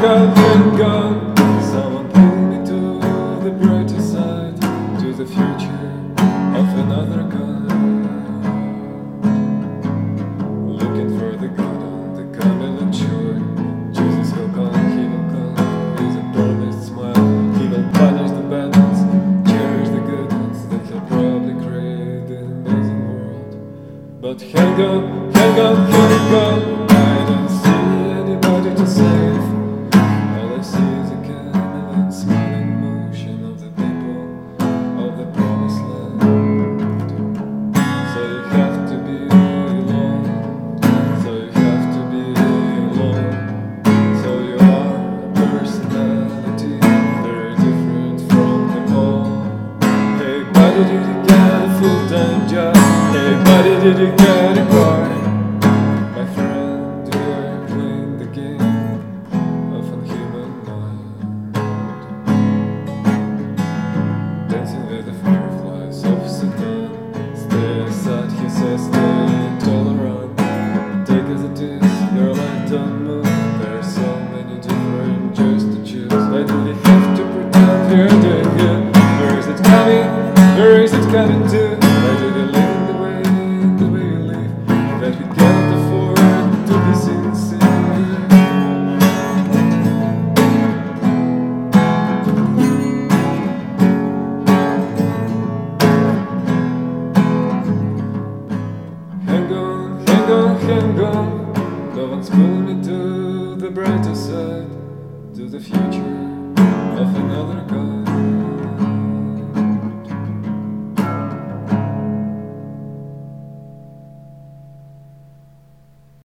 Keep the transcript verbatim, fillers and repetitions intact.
on, hang on. Someone pull me to the brighter side, to the future of another God. Looking for the God on the Camelot shore. Jesus will come, he will come, he's a promised smile. He will punish the bad ones, cherish the good ones. Then he'll probably create an amazing world. But hang on, hang on, hang on. I don't see anybody to save. All I see is a Camelot smiling motion of the people of the promised land. So you have to be alone. So you have to be alone. So you are a personality very different from them all. Hey buddy, did you get a full-time job? Hey buddy, did you get a car? My friend, you are playing the game of unhuman mind, dancing with the fireflies of Satan. Stay aside, he says, stay tolerant. Take as it is, your light don't move. There are so many different joys to choose. Why do we have to pretend we're doing good? Where is it coming? Where is it coming to? Why do we live the way, the way we live? That we can't afford to be sincere. Hang on, hang on, hang on. No one's pulling me to the brighter side, to the future